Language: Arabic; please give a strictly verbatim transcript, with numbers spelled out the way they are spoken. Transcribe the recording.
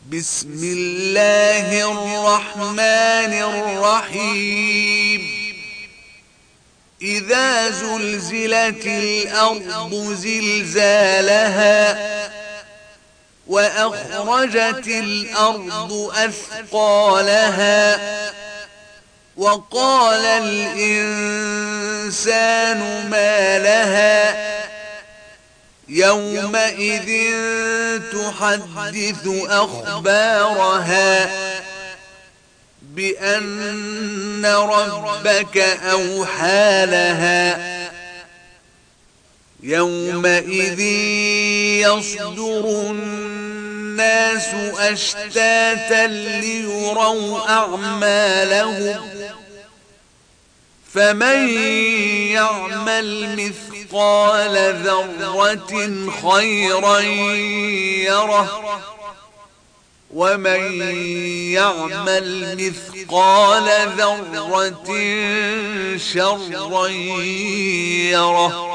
بسم الله الرحمن الرحيم إذا زلزلت الأرض زلزالها وأخرجت الأرض أثقالها وقال الإنسان ما لها يومئذ تحدث أخبارها بأن ربك أوحى لها يومئذ يصدر الناس أشتاتا ليروا أعمالهم فمن يعمل مثقال ذرة خيرا يره ومن يعمل مثقال ذرة شرا يره